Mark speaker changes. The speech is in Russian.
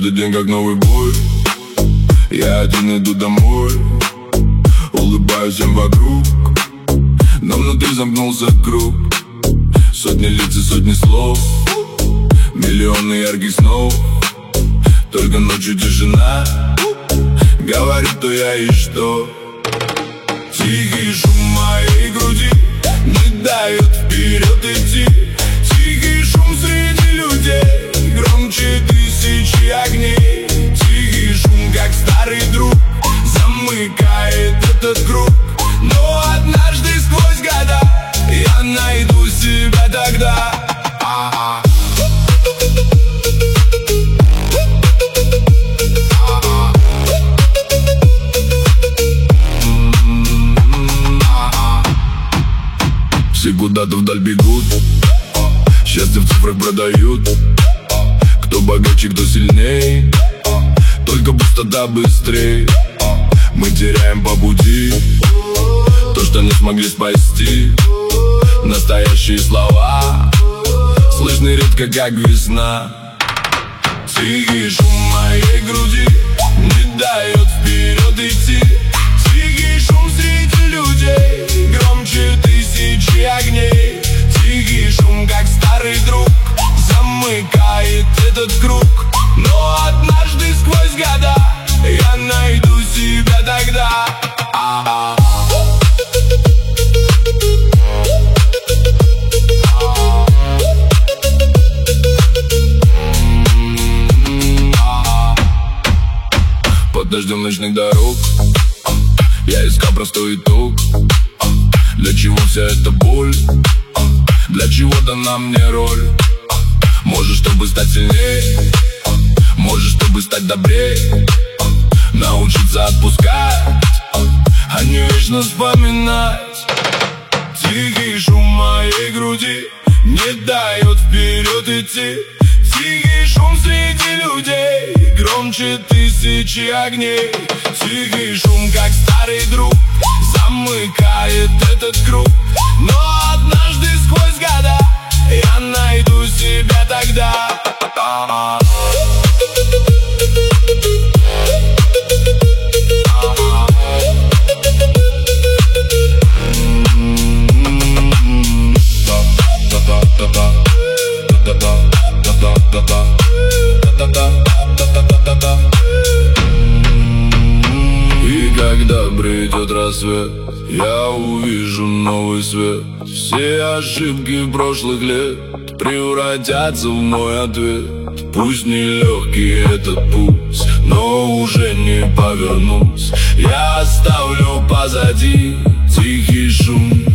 Speaker 1: Каждый день как новый бой. Я один иду домой, улыбаюсь всем вокруг, но внутри замкнулся круг. Сотни лиц и сотни слов, миллионы ярких снов. Только ночью тишина говорит, кто я и что. Тихий шум моей груди не дает вперед идти. Тихий шум среди людей громче тысячи огней. Тихий шум, как старый друг, замыкает этот круг. Но однажды сквозь года я найду себя тогда. Все куда-то вдаль бегут, счастье в цифрах продают. Кто богаче, кто сильней, только пустота быстрей. Мы теряем по пути то, что не смогли спасти. Настоящие слова слышны редко, как весна. Тихий шум моей груди не дает вперед идти. Тихий шум среди людей громче тысячи огней. Тихий шум, как старый друг, замыкает этот круг. Но однажды сквозь года я найду себя тогда. Под дождем ночных дорог я искал простой итог. Для чего вся эта боль? Для чего дана мне роль? Может, чтобы стать сильнее, может, чтобы стать добрее, научиться отпускать, а не вечно вспоминать. Тихий шум моей груди не дает вперед идти. Тихий шум среди людей громче тысячи огней. Тихий шум, как старый друг, замыкает этот круг. Но однажды сквозь года я найду себя тогда. И когда придет рассвет, я увижу новый свет. Все ошибки прошлых лет превратятся в мой ответ. Пусть нелегкий этот путь, но уже не повернусь. Я оставлю позади тихий шум